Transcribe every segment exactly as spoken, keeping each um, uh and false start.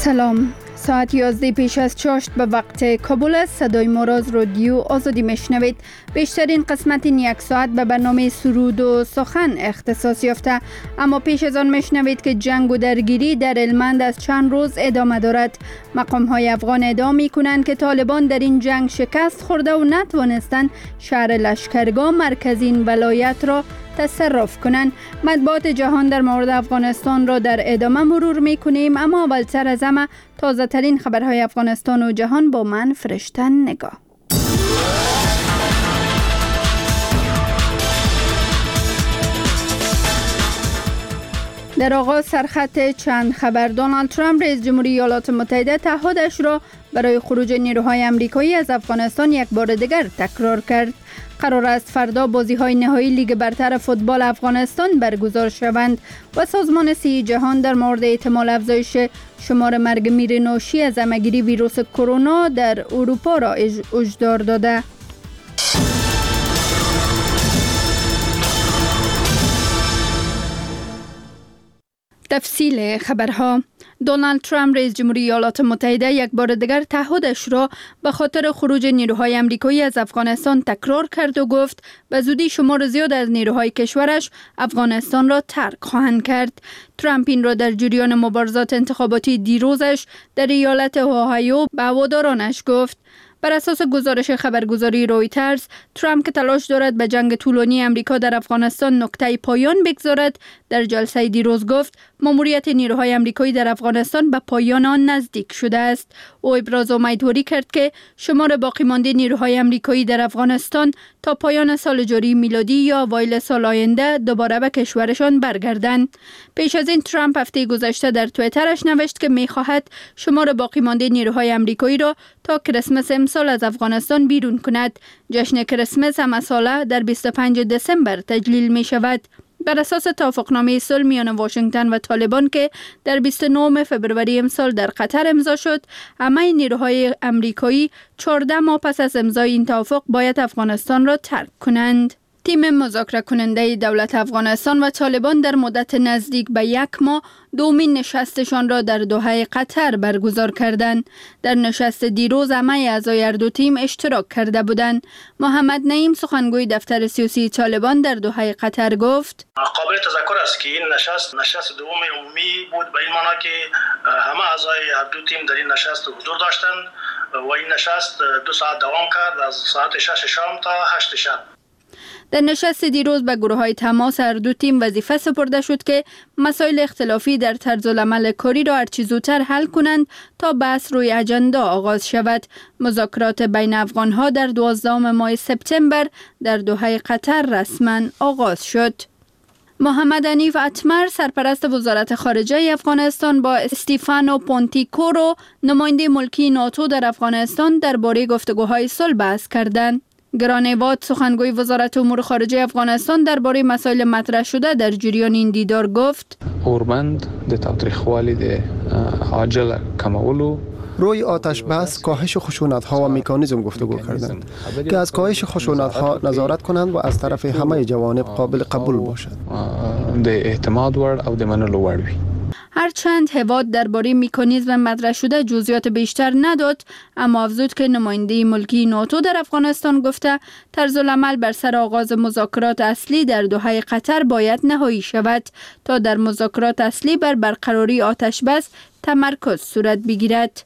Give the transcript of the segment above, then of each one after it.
سلام. ساعت یازده پیش از چاشت به وقت کابل است. صدای ما را از رادیو آزادی میشنوید. بیشترین قسمت این یک ساعت به برنامه سرود و سخن اختصاص یافته، اما پیش از آن میشنوید که جنگ و درگیری در هلمند از چند روز ادامه دارد. مقام های افغان ادعا می کنند که طالبان در این جنگ شکست خورده و نتوانستند شهر لشکرگاه مرکزی این ولایت را تصرف کنند. مطبوعات جهان در مورد افغانستان را در ادامه مرور می کنیم، اما اولتر از همه تازه ترین خبرهای افغانستان و جهان با من فرشته نگاه. در آغاز سرخط چند خبر. دونالد ترامپ رئیس جمهوری ایالات متحده تعهدش را برای خروج نیروهای آمریکایی از افغانستان یک بار دیگر تکرار کرد. قرار است فردا بازی‌های نهایی لیگ برتر فوتبال افغانستان برگزار شوند و سازمان صحی جهان در مورد احتمال افزایش شمار مرگ میر ناشی از همه‌گیری ویروس کرونا در اروپا را هشدار داده. تفصیل خبرها. دونالد ترامپ رئیس جمهوری ایالات متحده یک بار دیگر تعهدش را به خاطر خروج نیروهای آمریکایی از افغانستان تکرار کرد و گفت به زودی شمار زیاد از نیروهای کشورش افغانستان را ترک خواهند کرد. ترامپ این را در جریان مبارزات انتخاباتی دیروزش در ایالت اوهایو به هوادارانش گفت. بر اساس گزارش خبرگزاری رویترز، ترامپ که تلاش دارد به جنگ طولانی امریکا در افغانستان نقطه پایان بگذارد، در جلسه دیروز گفت ماموریت نیروهای آمریکایی در افغانستان به پایان آن نزدیک شده است. او ابراز امیدواری کرد که شمار باقی مانده نیروهای آمریکایی در افغانستان تا پایان سال جاری میلادی یا اوایل سال آینده دوباره به کشورشان برگردند. پیش از این ترامپ هفته گذشته در توییترش نوشت که می‌خواهد شمار باقی مانده نیروهای آمریکایی را تا کریسمس امسال از افغانستان بیرون کند. جشن کریسمس همه ساله در بیست و پنجم دسامبر تجلیل می شود. بر اساس توافقنامه صلح میان واشنگتن و طالبان که در بیست و نهم فوریه امسال در قطر امضا شد، همه نیروهای آمریکایی چهارده ماه پس از امضای این توافق باید افغانستان را ترک کنند. تیم مذاکره کننده دولت افغانستان و طالبان در مدت نزدیک به یک ماه دومین نشستشان را در دوحه قطر برگزار کردند. در نشست دیروز همه اعضای هر دو تیم اشتراک کرده بودند. محمد نعیم سخنگوی دفتر سیاسی طالبان در دوحه قطر گفت: قابل تذکر است که این نشست نشست دوم عمومی بود، به این معنی که همه اعضای هر دو تیم در این نشست حضور داشتند و این نشست دو ساعت دوام کرد، از ساعت شش شام تا هشت شب. در نشست دیروز به گروه‌های تماس هر دو تیم وظیفه سپرده شد که مسائل اختلافی در طرز العمل کاری را هرچه زودتر حل کنند تا بحث روی اجندا آغاز شود. مذاکرات بین افغان‌ها در دوازدهم ماه سپتامبر در دوحه قطر رسما آغاز شد. محمد حنیف اتمر سرپرست وزارت خارجه افغانستان با استیفانو پونتیکورو نماینده ملکی ناتو در افغانستان درباره گفتگوهای صلح بحث کردند. گرانیواد سخنگوی وزارت امور خارجه افغانستان درباره مسائل مطرح شده در جریان این دیدار گفت: اورمند د تاوتریخوالي د عاجل کمولو روی آتش بس کاهش خشونت ها و مکانیزم گفتگو کردند که از کاهش خشونت ها نظارت کنند و از طرف همه جوانب قابل قبول باشد. د اعتماد ور او د منلو ور وي. هرچند هواد درباره مکانیزم مطرح شده جزئیات بیشتر نداد، اما افزود که نماینده ملکی ناتو در افغانستان گفته طرز العمل بر سر آغاز مذاکرات اصلی در دوحه قطر باید نهایی شود تا در مذاکرات اصلی بر برقراری آتش بس تمرکز صورت بگیرد.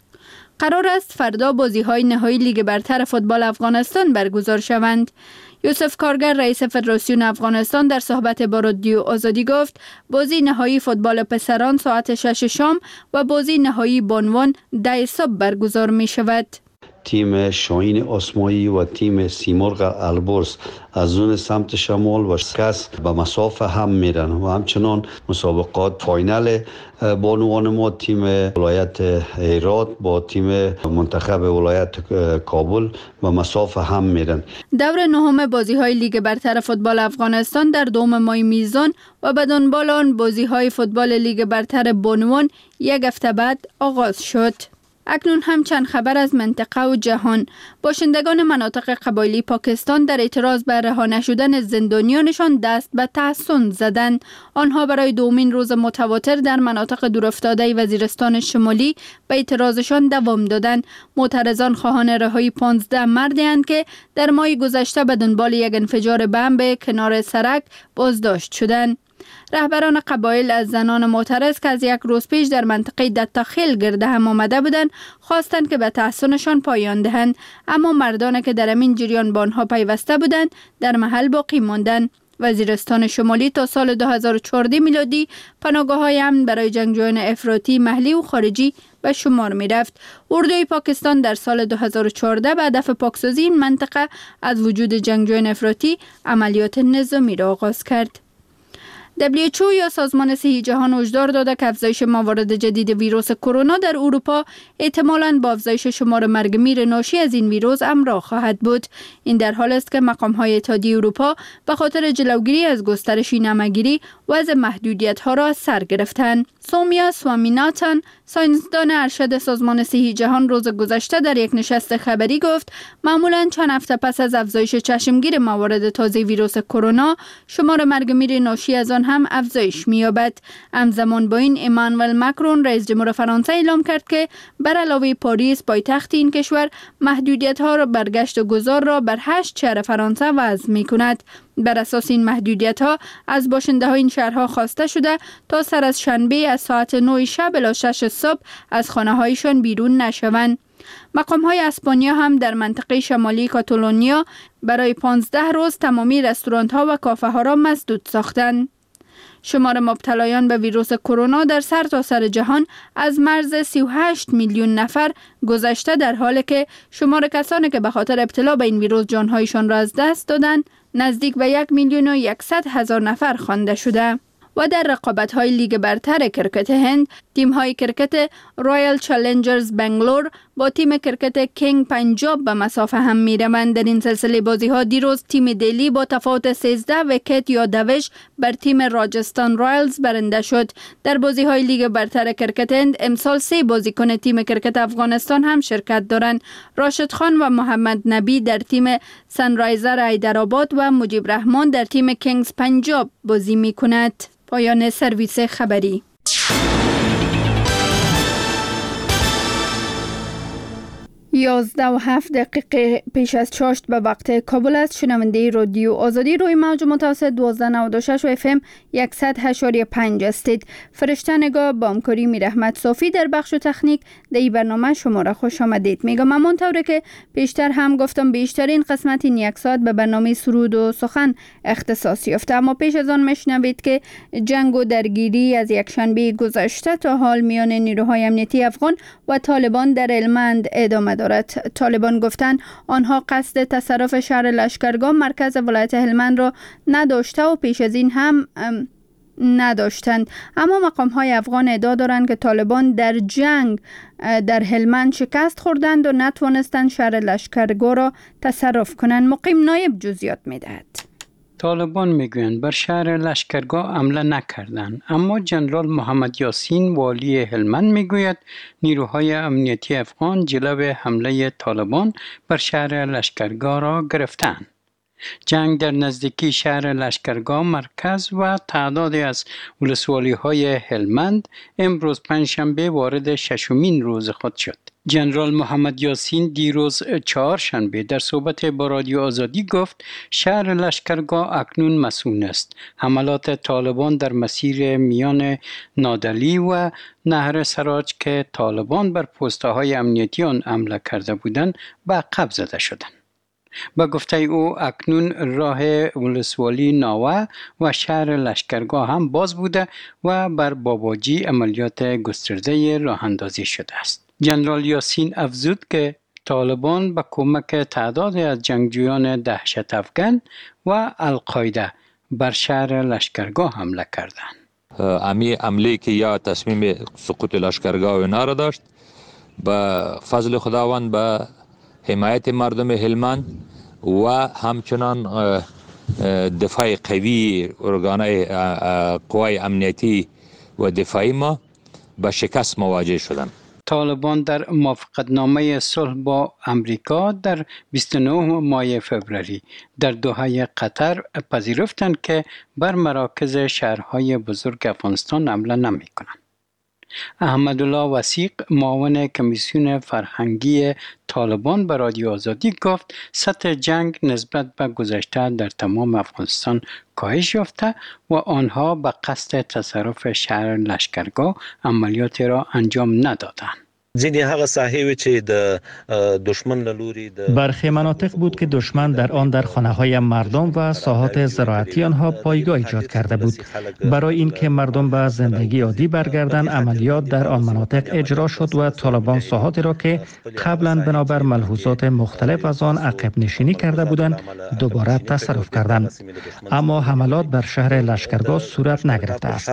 قرار است فردا بازی‌های نهایی لیگ برتر فوتبال افغانستان برگزار شوند. یوسف کارگر رئیس فدراسیون افغانستان در صحبت با رادیو آزادی گفت بازی نهایی فوتبال پسران ساعت شش شام و بازی نهایی بانوان ده صبح برگزار می شود. تیم شاهین آسمایی و تیم سیمرغ البرز از اون سمت شمال و کس به مسافه هم میرن و همچنان مسابقات فاینال بانوان ما تیم ولایت هرات با تیم منتخب ولایت کابل به مسافه هم میرن. دور نهم بازی‌های لیگ برتر فوتبال افغانستان در دوم ماه میزان و به دنبال آن بازی‌های فوتبال لیگ برتر بانوان یک هفته بعد آغاز شد. اکنون هم چند خبر از منطقه و جهان. باشندگان مناطق قبایلی پاکستان در اعتراض به رها نشدن زندانیانشان دست به تحصن زدند. آنها برای دومین روز متواتر در مناطق دورافتاده وزیرستان شمالی به اعتراضشان دوام دادند. معترضان خواهان رهایی پانزده مردند که در ماه گذشته به دنبال یک انفجار بمب به کنار سرک بازداشت شدند. رهبران قبایل از زنان معترض که از یک روز پیش در منطقه دتاخیل گرد هم آمده بودند خواستند که به تحصنشان پایان دهند، اما مردان که در همین جریان به آنها پیوسته بودند در محل باقی ماندند. وزیرستان شمالی تا سال دو هزار و چهارده میلادی پناهگاه‌های امن برای جنگجویان افراطی محلی و خارجی به شمار می رفت. اردوی پاکستان در سال دو هزار و چهارده به هدف پاکسازی این منطقه از وجود جنگجویان افراطی عملیات نظامی را آغاز کرد. دبلیو اچ او یا سازمان صحی جهان هشدار داده که افزایش موارد جدید ویروس کرونا در اروپا احتمالاً با افزایش شمار مرگ میر ناشی از این ویروس همراه خواهد بود. این در حال است که مقام‌های اتحادیه اروپا به خاطر جلوگیری از گسترش این همه‌گیری وضع محدودیت‌ها را از سر گرفتند. سومیا سوامیناتان، ساینسدان ارشد سازمان صحی جهان، روز گذشته در یک نشست خبری گفت معمولاً چند هفته پس از افزایش چشمگیر موارد تازه ویروس کرونا شمار مرگ میر ناشی از آن هم افزایش می‌یابد. همزمان با این امانوئل ماکرون رئیس جمهور فرانسه اعلام کرد که بر علاوه پاریس پایتخت این کشور محدودیت‌ها را برگشت و گذار را بر هشت شهر فرانسه وضع می‌کند. بر اساس این محدودیت‌ها از باشنده‌های این شهرها خواسته شده تا سر از شنبه از ساعت نه شب الی شش صبح از خانه‌هایشان بیرون نشوند. مقام‌های اسپانیا هم در منطقه شمالی کاتالونیا برای پانزده روز تمامی رستوران‌ها و کافه‌ها را مسدود ساختند. شمار مبتلایان به ویروس کرونا در سرتاسر سر جهان از مرز سی و هشت میلیون نفر گذشته، در حالی که شمار کسانی که به خاطر ابتلا به این ویروس جانهایشان را از دست دادند نزدیک به یک میلیون و یکصد هزار نفر خوانده شده. و در رقابت‌های لیگ برتر کرکت هند، تیم‌های کرکت رایل چالنجرز بنگلور با تیم کرکت کینگ پنجاب به مسافه هم می‌روند. در این سلسله بازی‌ها دیروز تیم دلی با تفاوت سیزده ویکت یا دوش بر تیم راجستان رایلز برنده شد. در بازی‌های لیگ برتر کرکت هند امسال سه بازیکن تیم کرکت افغانستان هم شرکت دارند. راشد خان و محمد نبی در تیم سنرایزر حیدرآباد و مجیب رحمان در تیم کینگز پنجاب بازی می‌کند. پایان سرویس خبری. یازده و هفت دقیقه پیش از چاشت به وقت کابل است. شنونده رادیو آزادی روی موج متوسط دوازده نود و شش و اف ام صد و هشت و پنج هستید. فرشته نگاه با همکاری میر احمد صافی در بخش تکنیک در این برنامه شما را خوش آمدید میگم. همانطور که پیشتر هم گفتم بیشترین قسمت این یک ساعت به برنامه سرود و سخن اختصاص یافته، اما پیش از آن میشنوید که جنگ و درگیری از یک شنبه گذشته تا حال میان نیروهای امنیتی افغان و طالبان در هلمند ادامه دارد. طالبان گفتند آنها قصد تصرف شهر لشکرگاه مرکز ولایت هلمند را نداشته و پیش از این هم نداشتند، اما مقام‌های افغان ادعا دارند که طالبان در جنگ در هلمند شکست خوردند و نتوانستند شهر لشکرگاه را تصرف کنند. مقیم نایب جزئیات می‌دهد. طالبان میگویند بر شهر لشکرگاه حمله نکردند، اما جنرال محمد یاسین والی هلمند میگوید نیروهای امنیتی افغان جلو حمله طالبان بر شهر لشکرگاه را گرفتند. جنگ در نزدیکی شهر لشکرگاه مرکز و تعدادی از ولسوالی‌های هلمند امروز پنجشنبه وارد ششمین روز خود شد. جنرال محمد یاسین دیروز چهارشنبه در صحبت با رادیو آزادی گفت شهر لشکرگاه اکنون مسئول است. حملات طالبان در مسیر میان نادلی و نهر سراج که طالبان بر پست‌های امنیتی آن حمله کرده بودند به عقب زده شدند. با گفته او اکنون راه ولسوالی ناوه و شهر لشکرگاه هم باز بوده و بر باباجی عملیات گسترده راه اندازی شده است. جنرال یاسین افزود که طالبان با کمک تعدادی از جنگجویان دهشت افغان و القاعده بر شهر لشکرگاه حمله کردند. امی عملی که یا تصمیم سقوط لشکرگاه و اینا را داشت، با فضل خداوند با حمایت مردم هلمند و همچنان دفاع قوی ارگانهای قوای امنیتی و دفاعی ما با شکست مواجه شدند. طالبان در موافقتنامه صلح با امریکا در بیست و نه ماه فوریه در دوحه قطر پذیرفتند که بر مراکز شهرهای بزرگ افغانستان حمله نمی‌کنند. احمدالله وثیق معاون کمیسیون فرهنگی طالبان به رادیو آزادی گفت سطح جنگ نسبت به گذشته در تمام افغانستان کاهش یافته و آنها به قصد تصرف شهر لشکرگاه عملیاتی را انجام ندادند. ځینې هغه ساحې چې د دشمن له لوري د برخی مناطق بود که دشمن در آن در خانه‌های مردم و ساحات زراعتی آنها پایگاه ایجاد کرده بود. برای اینکه مردم به زندگی عادی برگردند عملیات در آن مناطق اجرا شد و طالبان ساحاتی را که قبلا بنابر ملحوظات مختلف از آن عقب نشینی کرده بودند دوباره تصرف کردند. اما حملات بر شهر لشکرگاه صورت نگرفته است.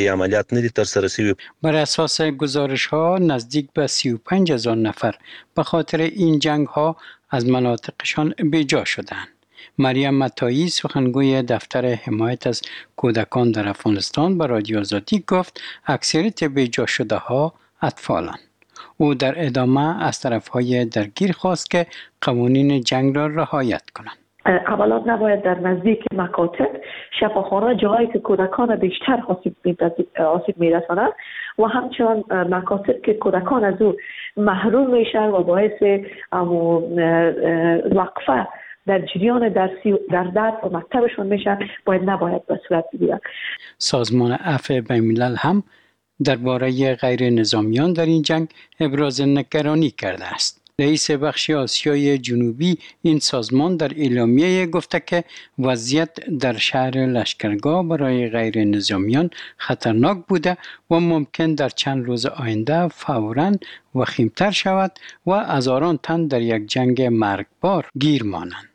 بر اساس گزارش‌ها نزدیک به سی و پنج هزار نفر به خاطر این جنگ ها از مناطقشان بیجا شدند. مریم متایی سخنگوی دفتر حمایت از کودکان در افغانستان به رادیو آزادی گفت اکثریت بیجا شده ها اطفالند. او در ادامه از طرف های درگیر خواست که قوانین جنگ را رعایت کنند. حملات نباید در نزدیک مکاتب، شفاخانه، جایی که کودکان بیشتر آسیب میرسانند و همچنان مکاتب که کودکان از او محروم میشن و باعث وقفه در جریان درسی در درس و مکتبشون میشن باید نباید به صورت بگیرن. سازمان عفو بین‌الملل هم درباره غیر نظامیان در این جنگ ابراز نگرانی کرده است. رئیس بخش آسیای جنوبی این سازمان در اعلامیه گفته که وضعیت در شهر لشکرگاه برای غیر نظامیان خطرناک بوده و ممکن در چند روز آینده فوراً وخیمتر شود و هزاران تن در یک جنگ مرگبار گیر مانند.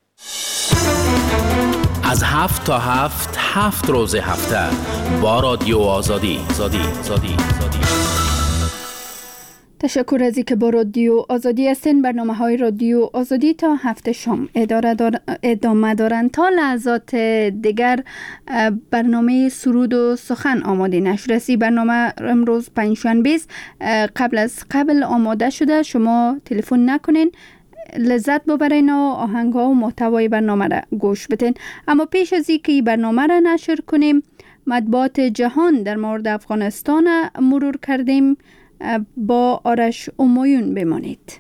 از هفت تا هفت هفت روز هفته با رادیو آزادی زادی زادی زادی. تشکر از اینکه با رادیو آزادی هستین. برنامه های رادیو آزادی تا هفته شام ادامه دارند. تا لحظات دیگر برنامه سرود و سخن آماده نشده است. برنامه امروز پنجشنبه است. قبل از قبل آماده شده، شما تلفن نکنین، لذت ببرین و آهنگ ها و محتوای برنامه را گوش بدین. اما پیش از اینکه برنامه را نشر کنیم، مطبوعات جهان در مورد افغانستان مرور کردیم. با آرش امایون بمانید.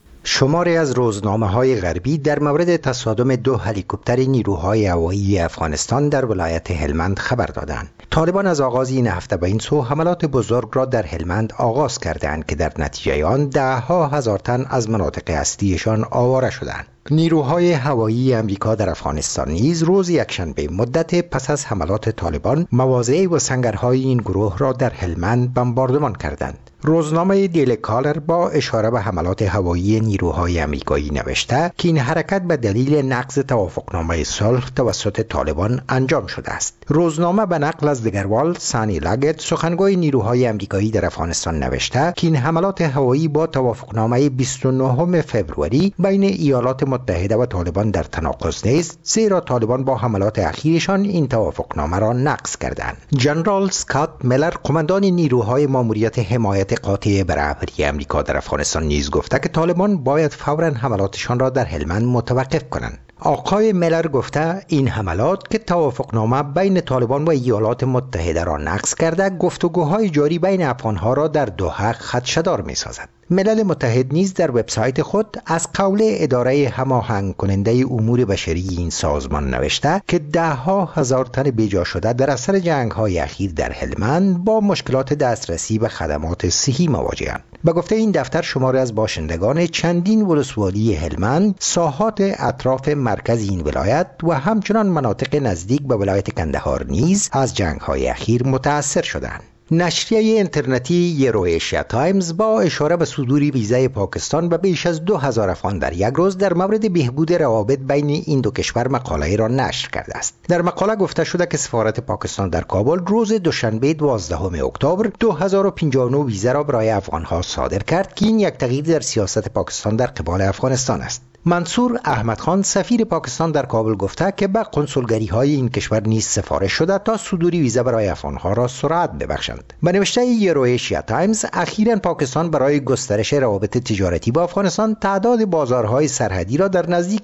شماری از روزنامه‌های غربی در مورد تصادم دو هلیکوپتر نیروهای هوایی افغانستان در ولایت هلمند خبر دادند. طالبان از آغاز این هفته به این سو حملات بزرگ را در هلمند آغاز کردند که در نتیجه آن ده ها هزار تن از مناطق اصلیشان آواره شدند. نیروهای هوایی امریکا در افغانستان نیز روز یکشنبه مدت پس از حملات طالبان مواضع و سنگرهای این گروه را در هلمند بمباردمان کردند. روزنامه دیلی کالر با اشاره به حملات هوایی نیروهای امریکایی نوشته که این حرکت به دلیل نقض توافقنامه صلح توسط طالبان انجام شده است. روزنامه به نقل از دگروال سانی لاگت سخنگوی نیروهای امریکایی در افغانستان نوشته که این حملات هوایی با توافقنامه بیست و نهم فوریه بین ایالات متحده و طالبان در تناقض نیست، زیرا طالبان با حملات اخیرشان این توافقنامه را نقض کردند. جنرال اسکات میلر قماندان نیروهای ماموریت حمایت قاطع برابری امریکا در افغانستان نیز گفته که طالبان باید فوراً حملاتشان را در هلمند متوقف کنند. آقای میلر گفته این حملات که توافقنامه بین طالبان و ایالات متحده را نقض کرده، گفتگوهای جاری بین افغانها را در دوحه خدشه‌دار می‌سازد. ملل متحد نیز در وبسایت خود از قول اداره هماهنگ کننده امور بشری این سازمان نوشته که ده ها هزار تن بیجا شده در اثر جنگ های اخیر در هلمند با مشکلات دسترسی به خدمات صحی مواجهند. به گفته این دفتر شماری از باشندگان چندین ولسوالی هلمند، ساحات اطراف مرکز این ولایت و همچنان مناطق نزدیک به ولایت کندهار نیز از جنگ های اخیر متاثر شدند. نشریه اینترنتی یورویشیا تایمز با اشاره به صدور ویزای پاکستان به بیش از دو هزار افغان در یک روز در مورد بهبود روابط بین این دو کشور مقاله را نشر کرده است. در مقاله گفته شده که سفارت پاکستان در کابل روز دوشنبه دوازدهم اکتبر دو هزار و پنجاه و نه ویزا را برای افغانها صادر کرد که این یک تغییر در سیاست پاکستان در قبال افغانستان است. منصور احمدخان سفیر پاکستان در کابل گفته که به کنسولگری های این کشور نیز سفارش شده تا صدور ویزا برای افغانها را سرعت ببخشند. به نوشته یورویشیا تایمز، اخیراً پاکستان برای گسترش روابط تجارتی با افغانستان تعداد بازارهای سرحدی را در نزدیک